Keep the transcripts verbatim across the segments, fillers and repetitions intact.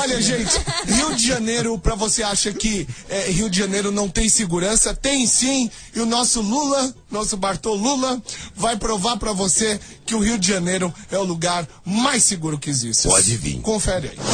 Olha, gente, Rio de Janeiro, pra você acha que é, Rio de Janeiro não tem segurança? Tem sim, e o nosso Lula, nosso Bartô Lula, vai provar pra você que o Rio de Janeiro é o lugar mais seguro que existe. Pode vir. Confere aí.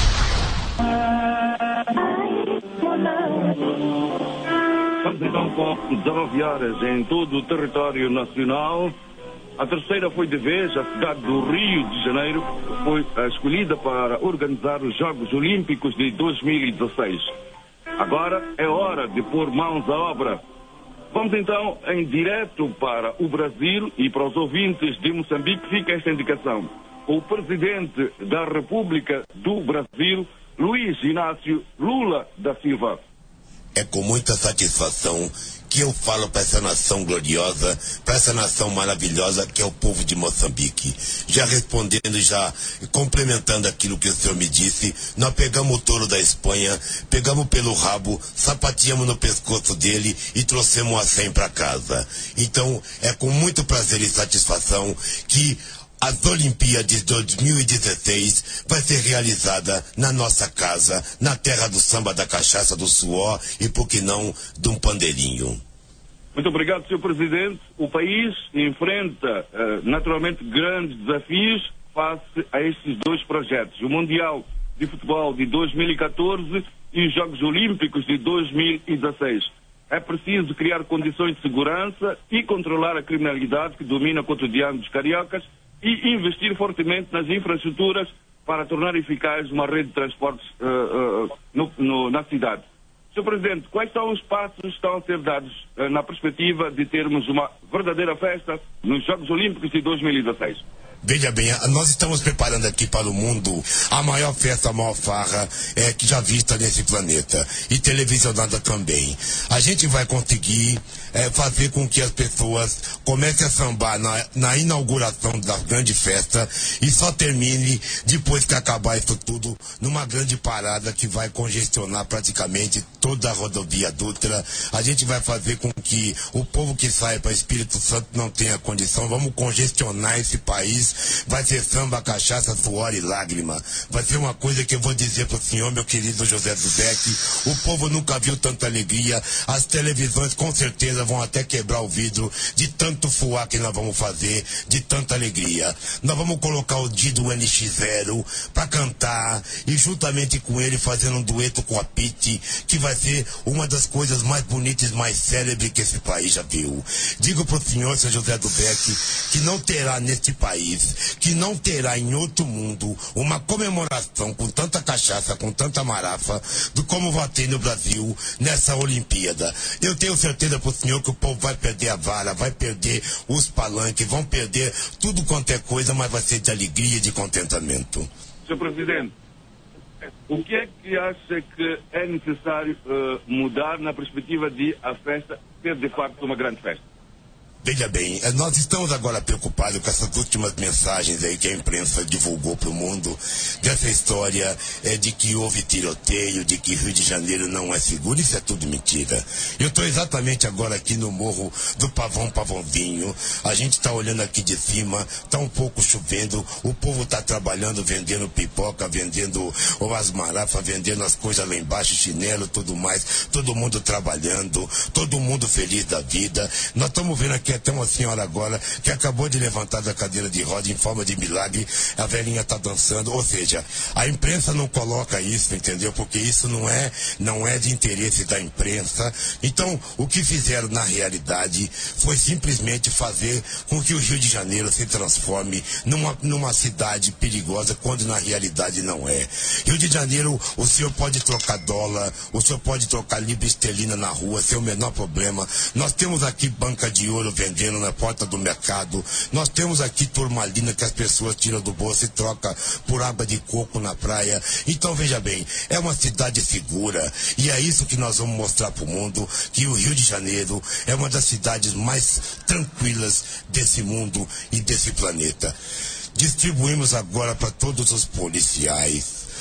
Estamos então com dezenove horas em todo o território nacional. A terceira foi de vez, a cidade do Rio de Janeiro foi escolhida para organizar os Jogos Olímpicos de dois mil e dezesseis. Agora é hora de pôr mãos à obra. Vamos então em direto para o Brasil e para os ouvintes de Moçambique fica esta indicação. O presidente da República do Brasil, Luiz Inácio Lula da Silva. É com muita satisfação que eu falo para essa nação gloriosa, para essa nação maravilhosa que é o povo de Moçambique. Já respondendo, já complementando aquilo que o senhor me disse, nós pegamos o touro da Espanha, pegamos pelo rabo, sapateamos no pescoço dele e trouxemos a cem para casa. Então, é com muito prazer e satisfação que as Olimpíadas de dois mil e dezesseis vai ser realizada na nossa casa, na terra do samba, da cachaça, do suor e, por que não, de um pandeirinho. Muito obrigado, senhor Presidente. O país enfrenta, uh, naturalmente, grandes desafios face a estes dois projetos. O Mundial de Futebol de dois mil e catorze e os Jogos Olímpicos de dois mil e dezesseis. É preciso criar condições de segurança e controlar a criminalidade que domina o cotidiano dos cariocas e investir fortemente nas infraestruturas para tornar eficaz uma rede de transportes uh, uh, no, no, na cidade. senhor Presidente, quais são os passos que estão a ser dados uh, na perspectiva de termos uma verdadeira festa nos Jogos Olímpicos de dois mil e dezesseis? Veja bem, nós estamos preparando aqui para o mundo a maior festa, a maior farra é, que já vista nesse planeta e televisionada também. A gente vai conseguir é, fazer com que as pessoas comecem a sambar na, na inauguração da grande festa e só termine depois que acabar isso tudo numa grande parada que vai congestionar praticamente toda a rodovia Dutra. A gente vai fazer com que o povo que sai para Espírito Santo não tenha condição. Vamos congestionar esse país. Vai ser samba, cachaça, suor e lágrima. Vai ser uma coisa que eu vou dizer pro senhor, meu querido José Dudek. O povo nunca viu tanta alegria. As televisões com certeza vão até quebrar o vidro de tanto fuá que nós vamos fazer, de tanta alegria. Nós vamos colocar o Dido N X zero pra cantar e juntamente com ele fazendo um dueto com a Pete, que vai ser uma das coisas mais bonitas e mais célebres que esse país já viu. Digo pro senhor, seu José Dudek, que não terá neste país, que não terá em outro mundo uma comemoração com tanta cachaça, com tanta marafa, do como vai ter no Brasil nessa Olimpíada. Eu tenho certeza pro senhor que o povo vai perder a vara, vai perder os palanques, vão perder tudo quanto é coisa, mas vai ser de alegria e de contentamento. senhor Presidente, o que é que acha que é necessário uh, mudar na perspectiva de a festa ser de facto uma grande festa? Veja bem, nós estamos agora preocupados com essas últimas mensagens aí que a imprensa divulgou para o mundo, dessa história é, de que houve tiroteio, de que Rio de Janeiro não é seguro. Isso é tudo mentira. Eu estou exatamente agora aqui no Morro do Pavão Pavãozinho. A gente está olhando aqui de cima, está um pouco chovendo, o povo está trabalhando, vendendo pipoca, vendendo as marafas, vendendo as coisas lá embaixo, chinelo, tudo mais, todo mundo trabalhando, todo mundo feliz da vida. Nós estamos vendo aqui até uma senhora agora que acabou de levantar da cadeira de roda em forma de milagre, a velhinha está dançando. Ou seja, a imprensa não coloca isso, entendeu? Porque isso não é, não é de interesse da imprensa. Então, o que fizeram na realidade foi simplesmente fazer com que o Rio de Janeiro se transforme numa, numa cidade perigosa, quando na realidade não é. Rio de Janeiro, o senhor pode trocar dólar, o senhor pode trocar libra esterlina na rua, sem o menor problema. Nós temos aqui banca de ouro vendendo na porta do mercado. Nós temos aqui turmalina que as pessoas tiram do bolso e trocam por água de coco na praia. Então, veja bem, é uma cidade segura e é isso que nós vamos mostrar para o mundo, que o Rio de Janeiro é uma das cidades mais tranquilas desse mundo e desse planeta. Distribuímos agora para todos os policiais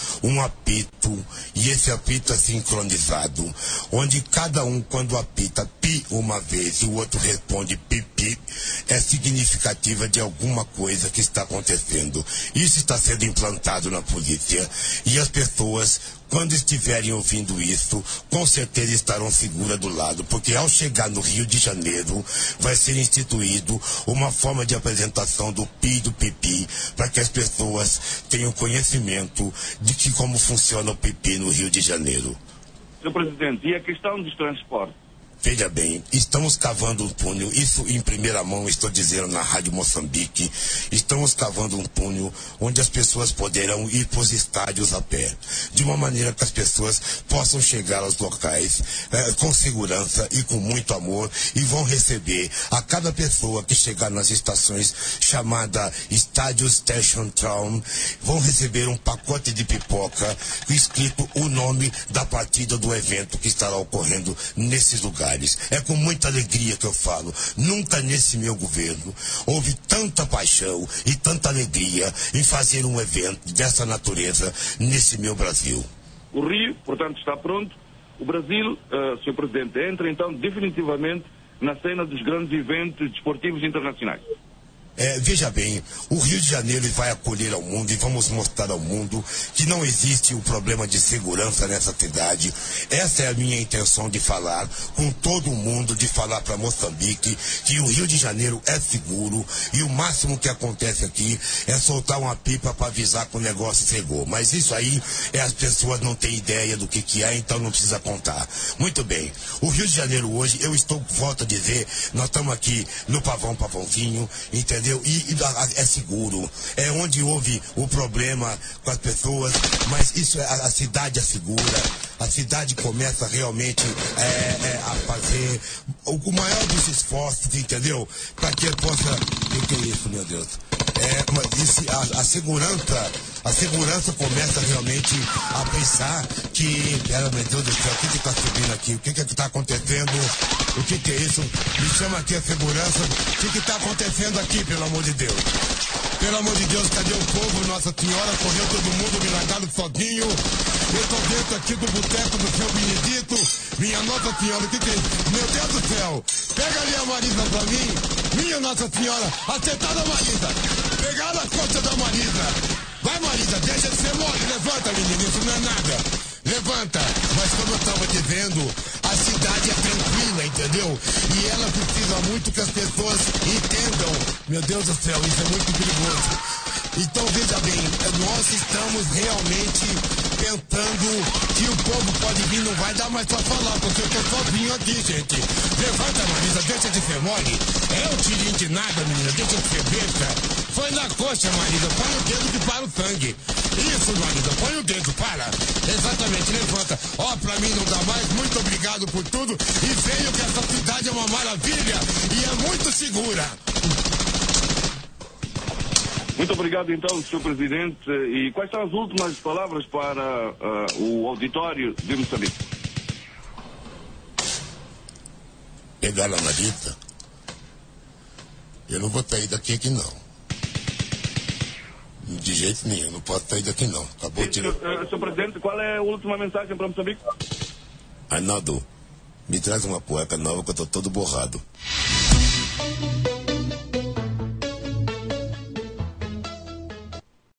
um apito, e esse apito é sincronizado, onde cada um, quando apita pi uma vez e o outro responde pipi, é significativa de alguma coisa que está acontecendo. Isso está sendo implantado na polícia, e as pessoas, quando estiverem ouvindo isso, com certeza estarão seguras do lado, porque ao chegar no Rio de Janeiro, vai ser instituído uma forma de apresentação do pi e do pipi, para que as pessoas tenham conhecimento de que como funciona o pipi no Rio de Janeiro. senhor Presidente, e a questão dos transportes? Veja bem, estamos cavando um túnel, isso em primeira mão estou dizendo na Rádio Moçambique, estamos cavando um túnel onde as pessoas poderão ir para os estádios a pé, de uma maneira que as pessoas possam chegar aos locais eh, com segurança e com muito amor, e vão receber a cada pessoa que chegar nas estações chamada Estádio Station Town, vão receber um pacote de pipoca escrito o nome da partida do evento que estará ocorrendo nesses lugares. É com muita alegria que eu falo. Nunca nesse meu governo houve tanta paixão e tanta alegria em fazer um evento dessa natureza nesse meu Brasil. O Rio, portanto, está pronto. O Brasil, uh, senhor Presidente, entra então definitivamente na cena dos grandes eventos desportivos internacionais. É, veja bem, o Rio de Janeiro vai acolher ao mundo e vamos mostrar ao mundo que não existe o problema de segurança nessa cidade. Essa é a minha intenção de falar com todo mundo, de falar para Moçambique que o Rio de Janeiro é seguro, e o máximo que acontece aqui é soltar uma pipa para avisar que o negócio chegou. Mas isso aí é, as pessoas não têm ideia do que, que é, então não precisa contar. Muito bem, o Rio de Janeiro hoje, eu estou, volto a dizer, nós estamos aqui no Pavão Pavãozinho, entendeu? E, e é seguro, é onde houve o problema com as pessoas, mas isso é, a, a cidade é segura, a cidade começa realmente é, é, a fazer o, o maior dos esforços, entendeu? Para que possa. O que é isso, meu Deus? É, mas isso, a, a segurança, a segurança começa realmente a pensar que, pera, meu Deus do céu, o que que está subindo aqui? O que que está acontecendo? O que que é isso? Me chama aqui a segurança. O que que está acontecendo aqui, pelo amor de Deus? Pelo amor de Deus, cadê o povo? Nossa Senhora, correu todo mundo, me largaram sozinho. Eu estou dentro aqui do boteco do seu Benedito. Minha Nossa Senhora, o que que é isso? Meu Deus do céu, pega ali a Marisa pra mim. Minha Nossa Senhora, acertaram a Marisa. Pegaram as costas da Marisa. Vai, Marisa, deixa de ser mole. Levanta, menina, isso não é nada. Levanta. Mas como eu estava dizendo, a cidade é tranquila, entendeu? E ela precisa muito que as pessoas entendam. Meu Deus do céu, isso é muito perigoso. Então, veja bem, nós estamos realmente pensando que o povo pode vir, não vai dar mais pra falar, porque eu tô sozinho aqui, gente. Levanta, Marisa, deixa de ser mole. É um tirinho de nada, menina, deixa de ser besta. Foi na coxa, Marisa, põe o dedo que para o sangue. Isso, Marisa, põe o dedo, para. Exatamente, levanta. Ó, pra mim não dá mais, muito obrigado por tudo. E veio que essa cidade é uma maravilha e é muito segura. Muito obrigado, então, senhor Presidente. E quais são as últimas palavras para uh, o auditório de Moçambique? Pegar a Marisa? Eu não vou sair daqui aqui, não. De jeito nenhum, não posso sair daqui, não. Acabou de... Senhor, uh, senhor Presidente, qual é a última mensagem para Moçambique? Arnaldo, me traz uma cueca nova que eu tô todo borrado.